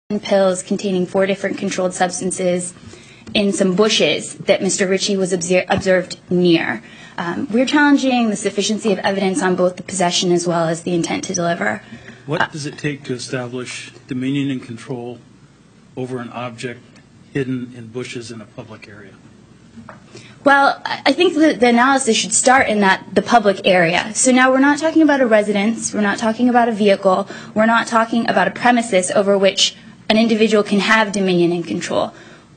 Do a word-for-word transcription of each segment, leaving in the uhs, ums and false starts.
pills containing four different controlled substances in some bushes that Mister Ritchie was obser- observed near. Um, we're challenging the sufficiency of evidence on both the possession as well as the intent to deliver. What uh, does it take to establish dominion and control over an object hidden in bushes in a public area? Well, I think the, the analysis should start in that the public area. So now we're not talking about a residence, we're not talking about a vehicle, we're not talking about a premises over which an individual can have dominion and control.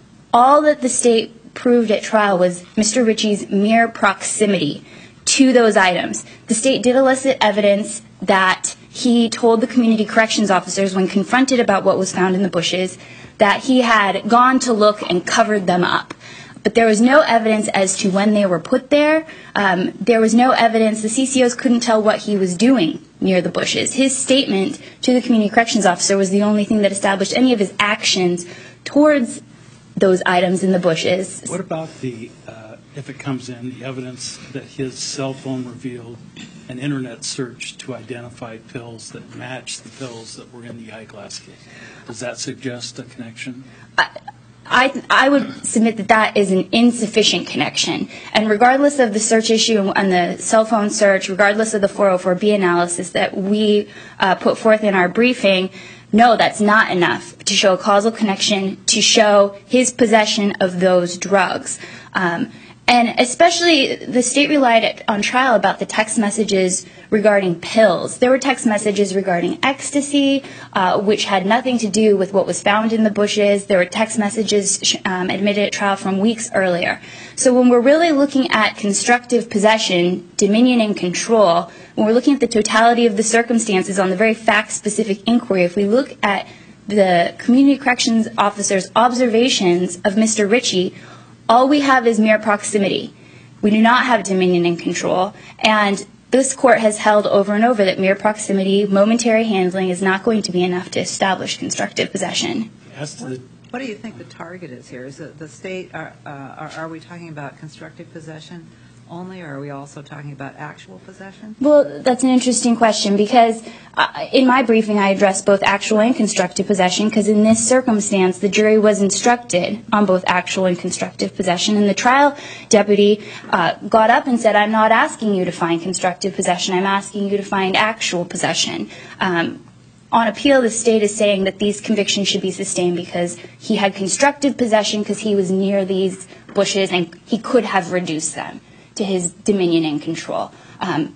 All that the state proved at trial was Mister Ritchie's mere proximity to those items. The state did elicit evidence that he told the community corrections officers when confronted about what was found in the bushes that he had gone to look and covered them up. But there was no evidence as to when they were put there. Um, there was no evidence. The C C Os couldn't tell what he was doing near the bushes. His statement to the community corrections officer was the only thing that established any of his actions towards those items in the bushes. What about the, uh, if it comes in, the evidence that his cell phone revealed an internet search to identify pills that matched the pills that were in the eyeglass case? Does that suggest a connection? I, I, I would submit that that is an insufficient connection. And regardless of the search issue and the cell phone search, regardless of the four oh four B analysis that we uh, put forth in our briefing, no, that's not enough to show a causal connection, to show his possession of those drugs. Um, and especially the state relied on trial about the text messages regarding pills. There were text messages regarding ecstasy, uh, which had nothing to do with what was found in the bushes. There were text messages um, admitted at trial from weeks earlier. So when we're really looking at constructive possession, dominion and control, when we're looking at the totality of the circumstances on the very fact-specific inquiry, if we look at the community corrections officer's observations of Mister Ritchie, all we have is mere proximity. We do not have dominion and control. And this court has held over and over that mere proximity, momentary handling, is not going to be enough to establish constructive possession. As to the What do you think the target is here? Is it the state, are, uh, are, are we talking about constructive possession only, or are we also talking about actual possession? Well, that's an interesting question because uh, in my briefing I addressed both actual and constructive possession because in this circumstance the jury was instructed on both actual and constructive possession, and the trial deputy uh, got up and said, I'm not asking you to find constructive possession, I'm asking you to find actual possession. Um, On appeal, the state is saying that these convictions should be sustained because he had constructive possession because he was near these bushes and he could have reduced them to his dominion and control. Um,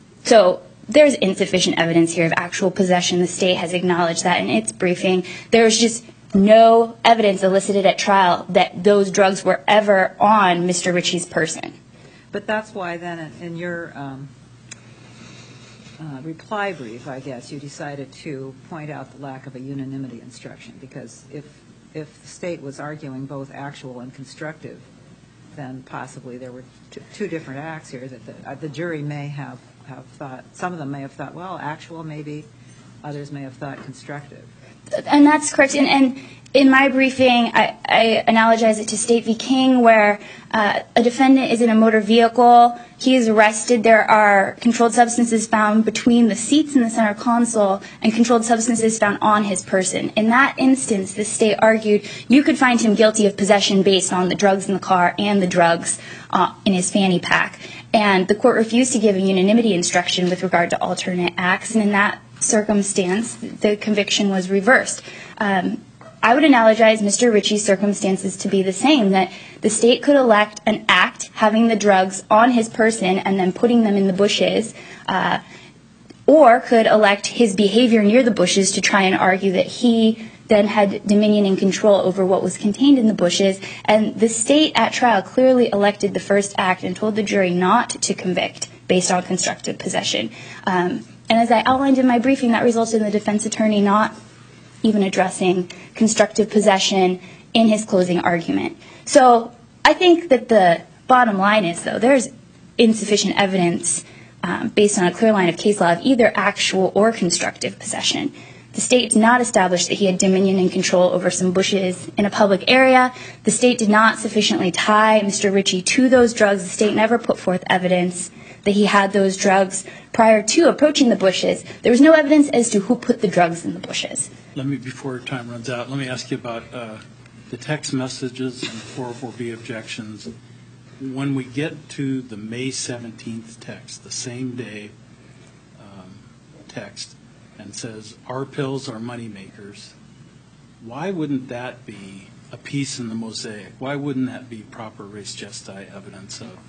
so there's insufficient evidence here of actual possession. The state has acknowledged that in its briefing. There's just no evidence elicited at trial that those drugs were ever on Mister Ritchie's person. But that's why then in, in your um, uh, reply brief, I guess, you decided to point out the lack of a unanimity instruction, because if, if the state was arguing both actual and constructive, then possibly there were t- two different acts here that the, uh, the jury may have, have thought, some of them may have thought, well, actual maybe, others may have thought constructive. And that's correct. And, and in my briefing, I, I analogize it to State v. King, where uh, a defendant is in a motor vehicle, he is arrested, there are controlled substances found between the seats in the center console and controlled substances found on his person. In that instance, the state argued you could find him guilty of possession based on the drugs in the car and the drugs uh, in his fanny pack. And the court refused to give a unanimity instruction with regard to alternate acts, and in that circumstance, the conviction was reversed. Um, I would analogize Mister Ritchie's circumstances to be the same, that the state could elect an act having the drugs on his person and then putting them in the bushes, uh, or could elect his behavior near the bushes to try and argue that he then had dominion and control over what was contained in the bushes. And the state at trial clearly elected the first act and told the jury not to convict based on constructive possession. Um, and as I outlined in my briefing, that resulted in the defense attorney not even addressing constructive possession in his closing argument. So I think that the bottom line is, though, there's insufficient evidence um, based on a clear line of case law of either actual or constructive possession. The state did not establish that he had dominion and control over some bushes in a public area. The state did not sufficiently tie Mister Ritchie to those drugs. The state never put forth evidence that he had those drugs prior to approaching the bushes. There was no evidence as to who put the drugs in the bushes. Let me, before time runs out, let me ask you about uh, the text messages and four oh four B objections. When we get to the May seventeenth text, the same day um, text, and says, our pills are money makers, why wouldn't that be a piece in the mosaic? Why wouldn't that be proper res gestae evidence of?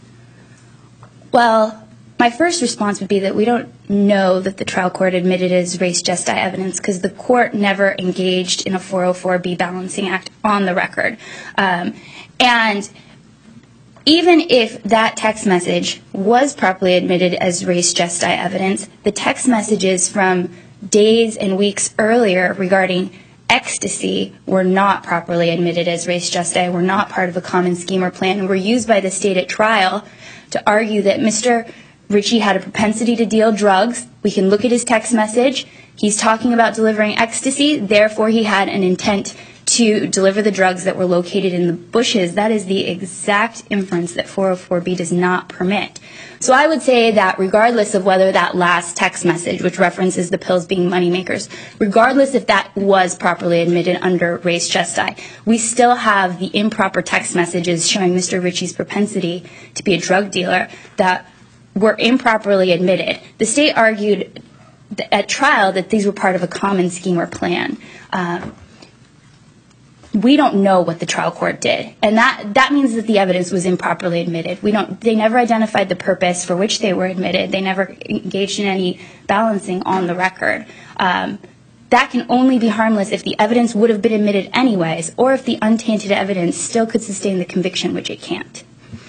Well, my first response would be that we don't know that the trial court admitted as res gestae evidence because the court never engaged in a four oh four B balancing act on the record. Um, and even if that text message was properly admitted as res gestae evidence, the text messages from days and weeks earlier regarding ecstasy were not properly admitted as res gestae, were not part of a common scheme or plan, and were used by the state at trial to argue that Mister Ritchie had a propensity to deal drugs. We can look at his text message. He's talking about delivering ecstasy, therefore he had an intent to deliver the drugs that were located in the bushes. That is the exact inference that four oh four B does not permit. So I would say that regardless of whether that last text message, which references the pills being moneymakers, regardless if that was properly admitted under res gestae, we still have the improper text messages showing Mister Ritchie's propensity to be a drug dealer that were improperly admitted. The state argued at trial that these were part of a common scheme or plan. Um, We don't know what the trial court did, and that, that means that the evidence was improperly admitted. We don't. They never identified the purpose for which they were admitted. They never engaged in any balancing on the record. Um, that can only be harmless if the evidence would have been admitted anyways, or if the untainted evidence still could sustain the conviction, which it can't.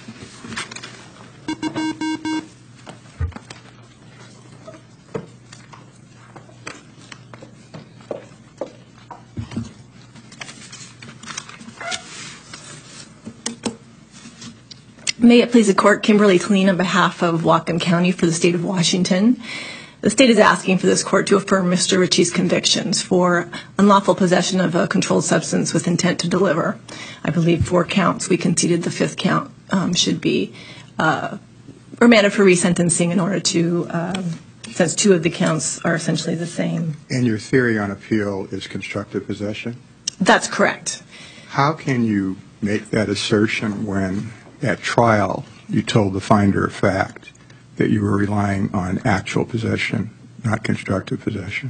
May it please the court, Kimberly Tleen on behalf of Whatcom County for the state of Washington. The state is asking for this court to affirm Mister Ritchie's convictions for unlawful possession of a controlled substance with intent to deliver. I believe four counts. We conceded the fifth count um, should be uh, remanded for resentencing in order to, uh, since two of the counts are essentially the same. And your theory on appeal is constructive possession? That's correct. How can you make that assertion when at trial you told the finder of fact that you were relying on actual possession, not constructive possession?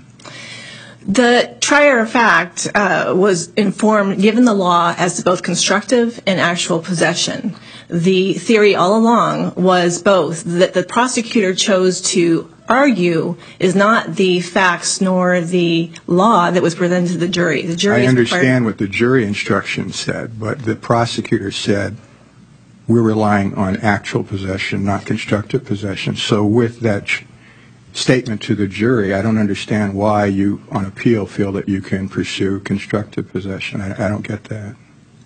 The trier of fact uh, was informed, given the law, as to both constructive and actual possession. The theory all along was both, that the prosecutor chose to argue is not the facts nor the law that was presented to the jury. The jury I understand what the jury instruction said, but the prosecutor said we're relying on actual possession, not constructive possession. So with that ch- statement to the jury, I don't understand why you, on appeal, feel that you can pursue constructive possession. I, I don't get that.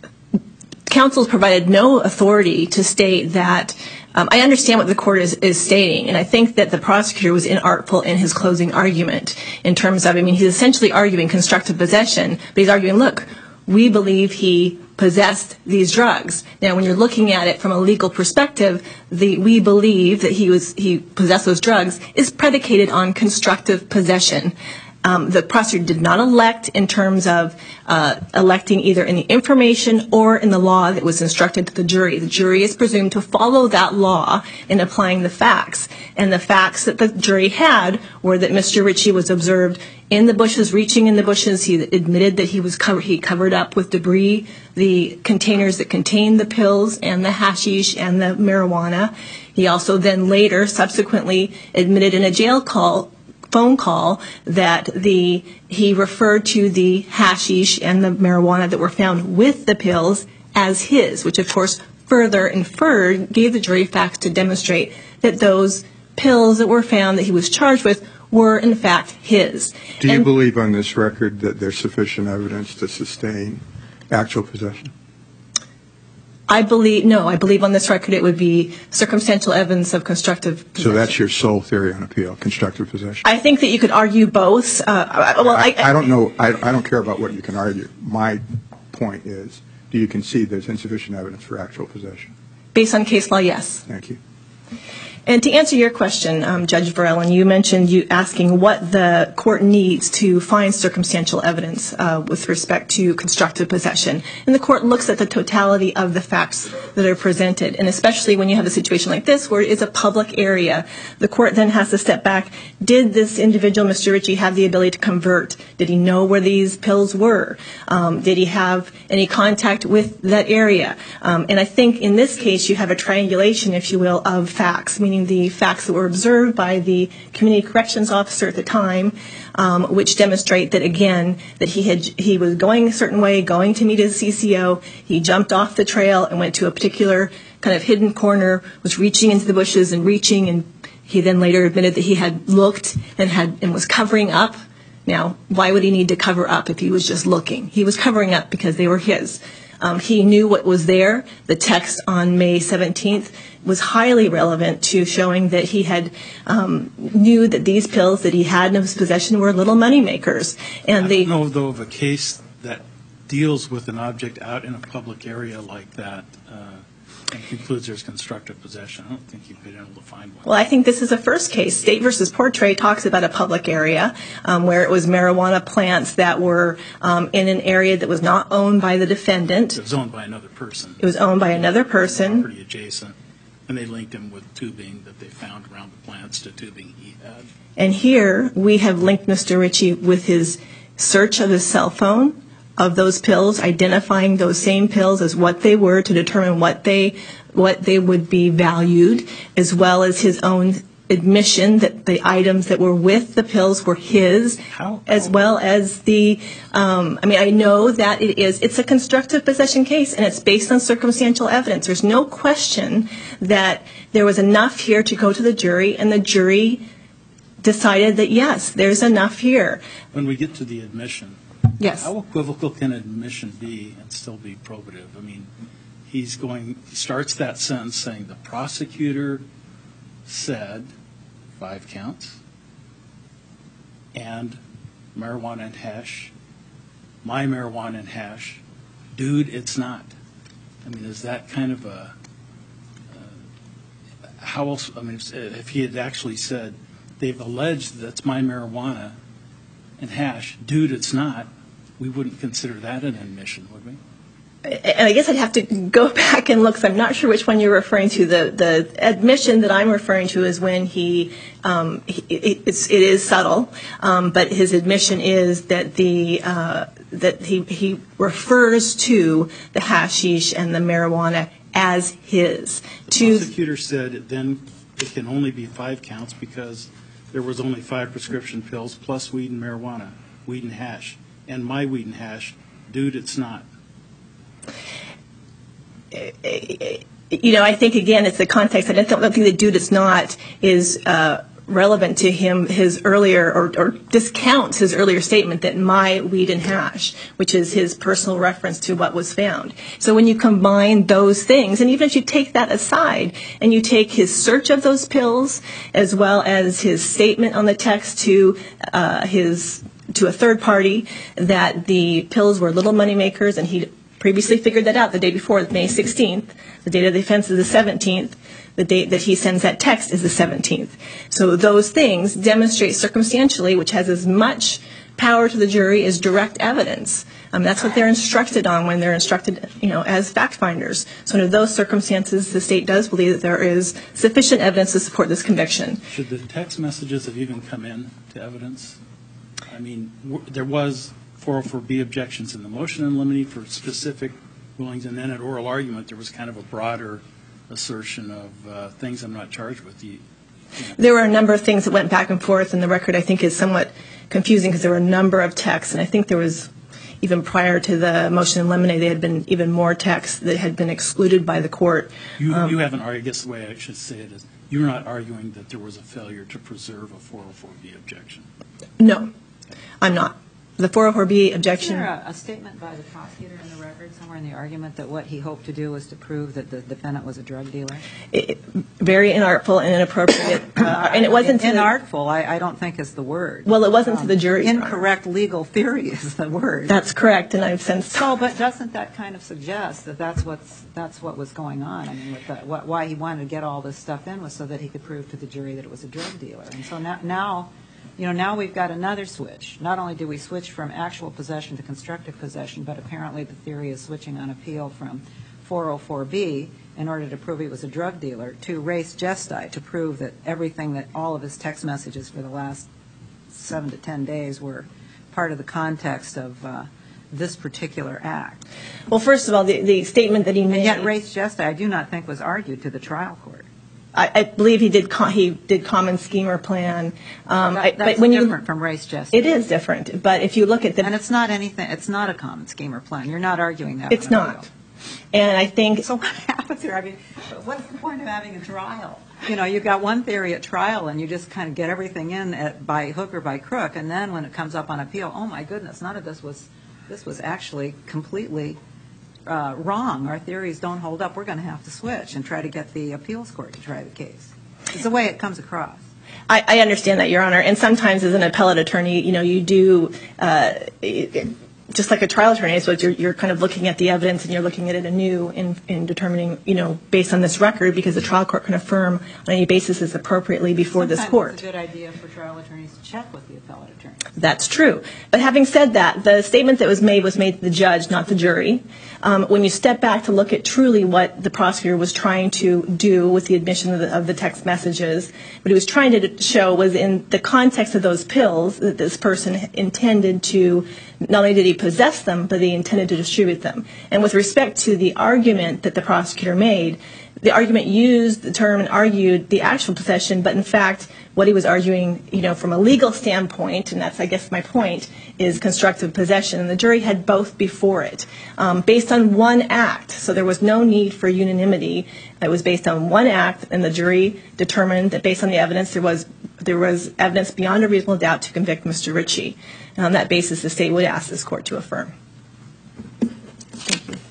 Counsel provided no authority to state that. Um, I understand what the court is, is stating, and I think that the prosecutor was inartful in his closing argument in terms of, I mean, he's essentially arguing constructive possession, but he's arguing, look, we believe he possessed these drugs. Now, when you're looking at it from a legal perspective, the we believe that he was he possessed those drugs is predicated on constructive possession. Um, the prosecutor did not elect in terms of uh, electing either in the information or in the law that was instructed to the jury. The jury is presumed to follow that law in applying the facts. And the facts that the jury had were that Mister Ritchie was observed in the bushes, reaching in the bushes. He admitted that he was cover- he covered up with debris the containers that contained the pills and the hashish and the marijuana. He also then later, subsequently, admitted in a jail call phone call that the he referred to the hashish and the marijuana that were found with the pills as his, which of course further inferred, gave the jury facts to demonstrate that those pills that were found that he was charged with were in fact his. Do you and believe on this record that there's sufficient evidence to sustain actual possession? I believe, no, I believe on this record it would be circumstantial evidence of constructive possession. So that's your sole theory on appeal, constructive possession? I think that you could argue both. Uh, well, I, I, I don't know. I, I don't care about what you can argue. My point is, do you concede there's insufficient evidence for actual possession? Based on case law, yes. Thank you. And to answer your question, um, Judge Verellen, you mentioned you asking what the court needs to find circumstantial evidence uh, with respect to constructive possession. And the court looks at the totality of the facts that are presented. And especially when you have a situation like this where it is a public area, the court then has to step back. Did this individual, Mister Ritchie, have the ability to convert? Did he know where these pills were? Um, did he have any contact with that area? Um, and I think in this case you have a triangulation, if you will, of facts, meaning the facts that were observed by the community corrections officer at the time, um, which demonstrate that, again, that he had he was going a certain way, going to meet his C C O. He jumped off the trail and went to a particular kind of hidden corner, was reaching into the bushes and reaching, and he then later admitted that he had looked and had and was covering up. Now, why would he need to cover up if he was just looking? He was covering up because they were his. Um, he knew what was there. The text on May seventeenth was highly relevant to showing that he had um, knew that these pills that he had in his possession were little money makers. And I they don't know, though, of a case that deals with an object out in a public area like that uh, and concludes there's constructive possession. I don't think you've been able to find one. Well, I think this is a first case. State versus Portray talks about a public area um, where it was marijuana plants that were um, in an area that was not owned by the defendant. It was owned by another person. It was owned by another person. Pretty adjacent. And they linked him with tubing that they found around the plants to tubing he had. And here we have linked Mister Ritchie with his search of his cell phone, of those pills, identifying those same pills as what they were to determine what they what they would be valued, as well as his own admission that the items that were with the pills were his, How- as how- well as the, um, I mean, I know that it is, it's a constructive possession case, and it's based on circumstantial evidence. There's no question that there was enough here to go to the jury, and the jury decided that, yes, there's enough here. When we get to the admission, Yes. how equivocal can admission be and still be probative? I mean, he's going, he starts that sentence saying the prosecutor said five counts and marijuana and hash, my marijuana and hash, dude, it's not. I mean, is that kind of a, uh, how else, I mean, if, if he had actually said, they've alleged that's my marijuana and hash, dude, it's not, we wouldn't consider that an admission, would we? And I guess I'd have to go back and look, 'cause I'm not sure which one you're referring to. The the admission that I'm referring to is when he, um, he it, it's, it is subtle, um, but his admission is that the uh, that he he refers to the hashish and the marijuana as his. The To prosecutor said it then it can only be five counts because there was only five prescription pills plus weed and marijuana, weed and hash, and my weed and hash, dude, it's not. You know, I think, again, it's the context. I don't think the dude it's not is uh, relevant to him, his earlier, or, or discounts his earlier statement that my weed and hash, which is his personal reference to what was found. So when you combine those things, and even if you take that aside, and you take his search of those pills, as well as his statement on the text to uh, his to a third party that the pills were little money makers, and he previously figured that out the day before, May sixteenth. The date of the offense is the seventeenth. The date that he sends that text is the seventeenth. So those things demonstrate circumstantially, which has as much power to the jury as direct evidence. Um, that's what they're instructed on when they're instructed, you know, as fact finders. So under those circumstances, the state does believe that there is sufficient evidence to support this conviction. Should the text messages have even come in to evidence? I mean, w- there was four oh four B objections in the motion in limine for specific rulings, and then at oral argument there was kind of a broader assertion of uh, things I'm not charged with. You, you know. There were a number of things that went back and forth, and the record, I think, is somewhat confusing because there were a number of texts, and I think there was, even prior to the motion in limine, there had been even more texts that had been excluded by the court. You, Um, you haven't argued, I guess the way I should say it is, you're not arguing that there was a failure to preserve a four oh four B objection. No, I'm not. the four oh four B Is objection. there a, a statement by the prosecutor in the record somewhere in the argument that what he hoped to do was to prove that the defendant was a drug dealer? It, very inartful and inappropriate, uh, and it wasn't to the- inartful. I, I don't think is the word. Well, it wasn't to the jury, Your Honor. Incorrect legal theory is the word. That's correct, and I've since. So, but doesn't that kind of suggest that that's what's that's what was going on? I mean, with the, what, why he wanted to get all this stuff in was so that he could prove to the jury that it was a drug dealer. And so now, now, you know, now we've got another switch. Not only do we switch from actual possession to constructive possession, but apparently the theory is switching on appeal from four oh four B in order to prove he was a drug dealer to res gestae, to prove that everything that all of his text messages for the last seven to ten days were part of the context of uh, this particular act. Well, first of all, the, the statement that he made. And yet res gestae, I do not think was argued to the trial court. I, I believe he did. Co- he did common scheme or plan. Um, That, I, that's but when different you, from res gestae. it is different. But if you look at the, And it's not anything. It's not a common scheme or plan. You're not arguing that. it's on appeal. not. And I think So what happens here? I mean, what's the point of having a trial? You know, you've got one theory at trial, and you just kind of get everything in at, by hook or by crook, and then when it comes up on appeal, oh my goodness, none of this was this was actually completely uh, wrong. Our theories don't hold up. We're going to have to switch and try to get the appeals court to try the case. It's the way it comes across. I, I understand that, Your Honor. And sometimes, as an appellate attorney, you know, you do. Uh, it, it, just like a trial attorney, so you're, you're kind of looking at the evidence and you're looking at it anew in, in determining, you know, based on this record, because the trial court can affirm on any basis is appropriately before Sometimes this court. It's a good idea for trial attorneys to check with the appellate attorney. That's true. But having said that, the statement that was made was made to the judge, not the jury. Um, when you step back to look at truly what the prosecutor was trying to do with the admission of the, of the text messages, what he was trying to show was in the context of those pills that this person intended to, not only did he possess them, but he intended to distribute them. And with respect to the argument that the prosecutor made, the argument used the term and argued the actual possession, but in fact, what he was arguing, you know, from a legal standpoint, and that's, I guess, my point, is constructive possession. And the jury had both before it, um, based on one act. So there was no need for unanimity. It was based on one act, and the jury determined that based on the evidence, there was there was evidence beyond a reasonable doubt to convict Mister Ritchie. And on that basis, the state would ask this court to affirm. Thank you.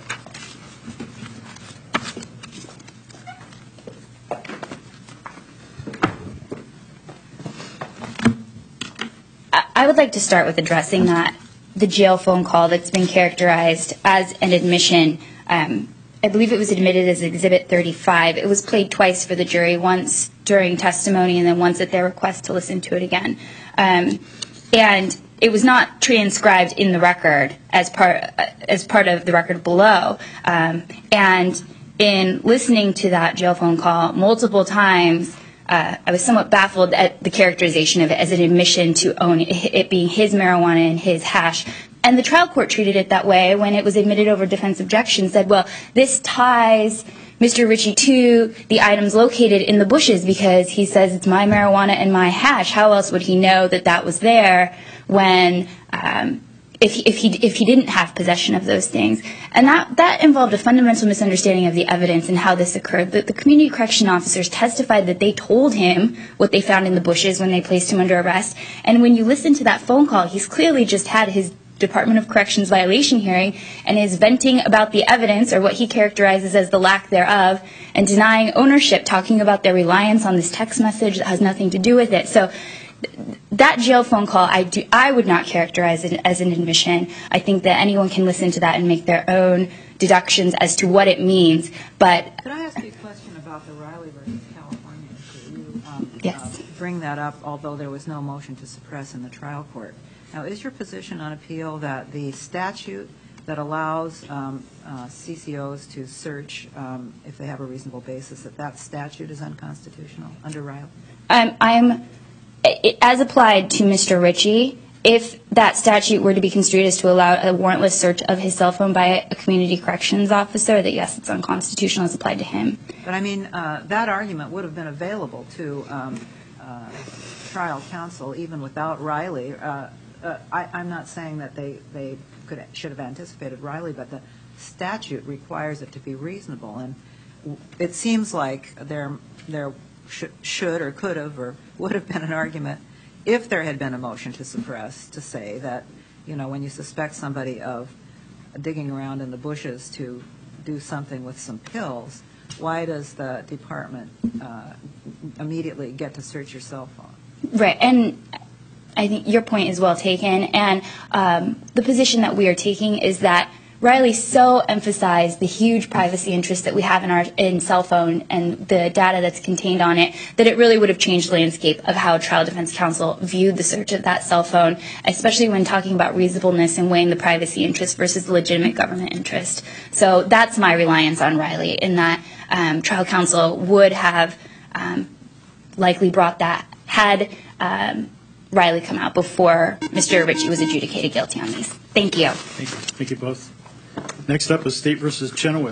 I would like to start with addressing that, the jail phone call that's been characterized as an admission. Um, I believe it was admitted as Exhibit thirty-five. It was played twice for the jury, once during testimony and then once at their request to listen to it again. Um, and it was not transcribed in the record as part as part of the record below. Um, and in listening to that jail phone call multiple times, Uh, I was somewhat baffled at the characterization of it as an admission to own it, it being his marijuana and his hash. And the trial court treated it that way when it was admitted over defense objection, said, well, this ties Mister Ritchie to the items located in the bushes because he says it's my marijuana and my hash. How else would he know that that was there when um, if he, if he if he didn't have possession of those things? And that that involved a fundamental misunderstanding of the evidence and how this occurred. The, the community correction officers testified that they told him what they found in the bushes when they placed him under arrest. And when you listen to that phone call, he's clearly just had his Department of Corrections violation hearing and is venting about the evidence, or what he characterizes as the lack thereof, and denying ownership, talking about their reliance on this text message that has nothing to do with it. So that jail phone call, I, do, I would not characterize it as an admission. I think that anyone can listen to that and make their own deductions as to what it means. But could I ask you a question about the Riley versus California issue? You um, Yes. uh, bring that up, although there was no motion to suppress in the trial court. Now, is your position on appeal that the statute that allows um, uh, C C Os to search um, if they have a reasonable basis, that that statute is unconstitutional under Riley? I'm, I'm as applied to Mister Ritchie, if that statute were to be construed as to allow a warrantless search of his cell phone by a community corrections officer, that yes, it's unconstitutional as applied to him. But I mean, uh, that argument would have been available to um, uh, trial counsel even without Riley. Uh, uh, I, I'm not saying that they, they could should have anticipated Riley, but the statute requires it to be reasonable. And it seems like there, there should, should or could have or would have been an argument if there had been a motion to suppress to say that you know, when you suspect somebody of digging around in the bushes to do something with some pills, why does the department uh, immediately get to search your cell phone? Right, and I think your point is well taken, and um, the position that we are taking is that Riley so emphasized the huge privacy interest that we have in our in cell phone and the data that's contained on it that it really would have changed the landscape of how Trial Defense Counsel viewed the search of that cell phone, especially when talking about reasonableness and weighing the privacy interest versus the legitimate government interest. So that's my reliance on Riley, in that um, trial counsel would have um, likely brought that had um, Riley come out before Mister Ritchie was adjudicated guilty on these. Thank you. Thank you. Thank you both. Next up is State versus Chenoweth.